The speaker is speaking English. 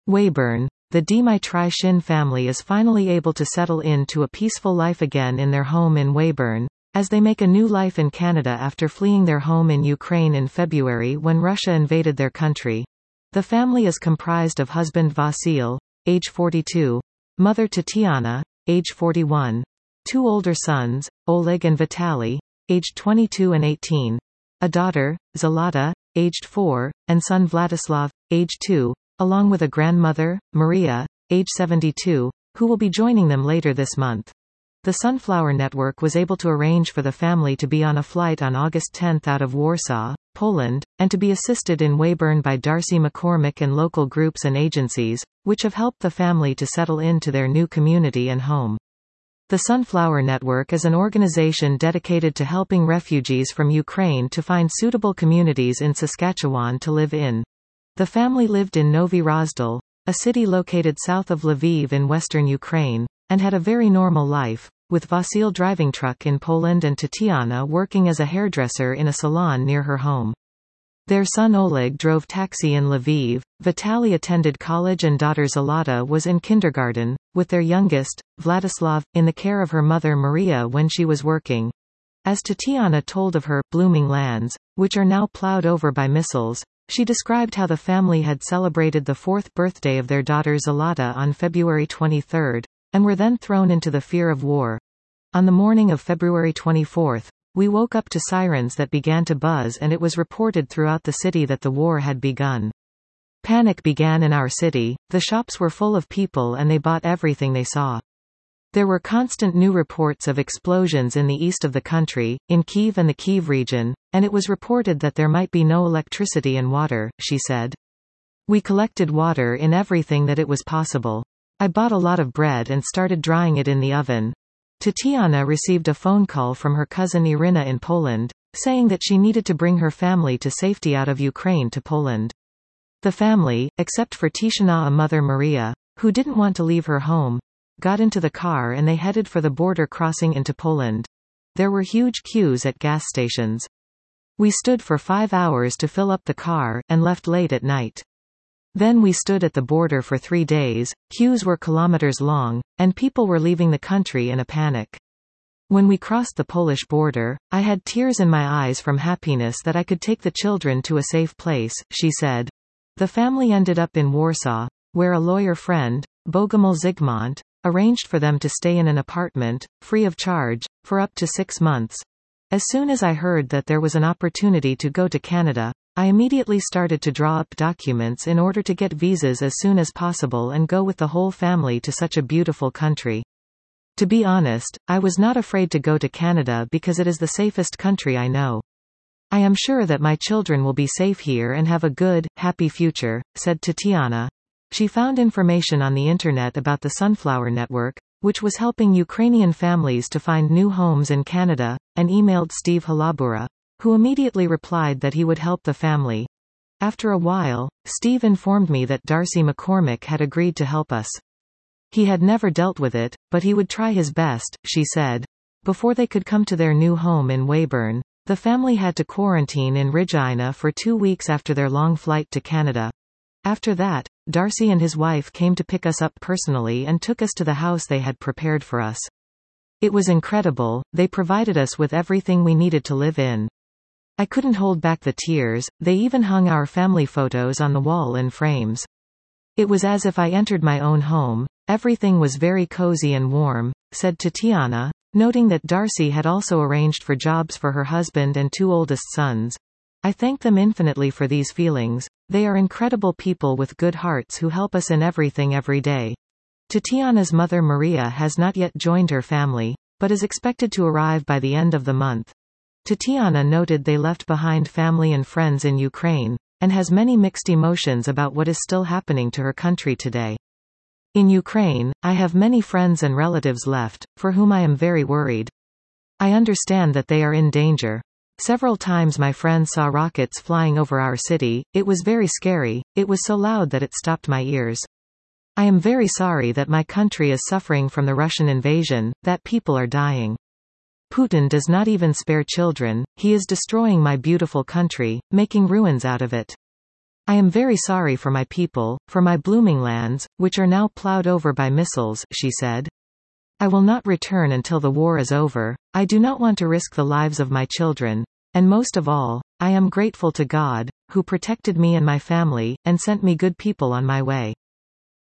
Weyburn. The Dmitry Shin family is finally able to settle into a peaceful life again in their home in Weyburn, as they make a new life in Canada after fleeing their home in Ukraine in February when Russia invaded their country. The family is comprised of husband Vasil, age 42, mother Tatiana, age 41, two older sons, Oleg and Vitaly, aged 22 and 18, a daughter, Zalata, aged 4, and son Vladislav, age 2, along with a grandmother, Maria, age 72, who will be joining them later this month. The Sunflower Network was able to arrange for the family to be on a flight on August 10 out of Warsaw, Poland, and to be assisted in Weyburn by Darcy McCormick and local groups and agencies, which have helped the family to settle into their new community and home. The Sunflower Network is an organization dedicated to helping refugees from Ukraine to find suitable communities in Saskatchewan to live in. The family lived in Novy Rozdil, a city located south of Lviv in western Ukraine, and had a very normal life, with Vasil driving truck in Poland and Tatiana working as a hairdresser in a salon near her home. Their son Oleg drove taxi in Lviv, Vitaly attended college and daughter Zalata was in kindergarten, with their youngest, Vladislav, in the care of her mother Maria when she was working. As Tatiana told of her blooming lands, which are now plowed over by missiles, she described how the family had celebrated the 4th birthday of their daughter Zalata on February 23, and were then thrown into the fear of war. On the morning of February 24, we woke up to sirens that began to buzz and it was reported throughout the city that the war had begun. Panic began in our city, the shops were full of people and they bought everything they saw. There were constant new reports of explosions in the east of the country, in Kyiv and the Kyiv region, and it was reported that there might be no electricity and water, she said. We collected water in everything that it was possible. I bought a lot of bread and started drying it in the oven. Tatiana received a phone call from her cousin Irina in Poland, saying that she needed to bring her family to safety out of Ukraine to Poland. The family, except for Tishina, mother Maria, who didn't want to leave her home, got into the car and they headed for the border crossing into Poland. There were huge queues at gas stations. We stood for 5 hours to fill up the car, and left late at night. Then we stood at the border for 3 days, queues were kilometers long, and people were leaving the country in a panic. When we crossed the Polish border, I had tears in my eyes from happiness that I could take the children to a safe place, she said. The family ended up in Warsaw, where a lawyer friend, Bogomil Zygmunt, arranged for them to stay in an apartment, free of charge, for up to 6 months. As soon as I heard that there was an opportunity to go to Canada, I immediately started to draw up documents in order to get visas as soon as possible and go with the whole family to such a beautiful country. To be honest, I was not afraid to go to Canada because it is the safest country I know. I am sure that my children will be safe here and have a good, happy future, said Tatiana. She found information on the internet about the Sunflower Network, which was helping Ukrainian families to find new homes in Canada, and emailed Steve Halabura, who immediately replied that he would help the family. After a while, Steve informed me that Darcy McCormick had agreed to help us. He had never dealt with it, but he would try his best, she said. Before they could come to their new home in Weyburn, the family had to quarantine in Regina for 2 weeks after their long flight to Canada. After that, Darcy and his wife came to pick us up personally and took us to the house they had prepared for us. It was incredible, they provided us with everything we needed to live in. I couldn't hold back the tears, they even hung our family photos on the wall in frames. It was as if I entered my own home, everything was very cozy and warm, said Tatiana, noting that Darcy had also arranged for jobs for her husband and 2 oldest sons. I thank them infinitely for these feelings, they are incredible people with good hearts who help us in everything every day. Tatiana's mother Maria has not yet joined her family, but is expected to arrive by the end of the month. Tatiana noted they left behind family and friends in Ukraine, and has many mixed emotions about what is still happening to her country today. In Ukraine, I have many friends and relatives left, for whom I am very worried. I understand that they are in danger. Several times my friends saw rockets flying over our city, it was very scary, it was so loud that it stopped my ears. I am very sorry that my country is suffering from the Russian invasion, that people are dying. Putin does not even spare children, he is destroying my beautiful country, making ruins out of it. I am very sorry for my people, for my blooming lands, which are now plowed over by missiles, she said. I will not return until the war is over. I do not want to risk the lives of my children. And most of all, I am grateful to God, who protected me and my family, and sent me good people on my way.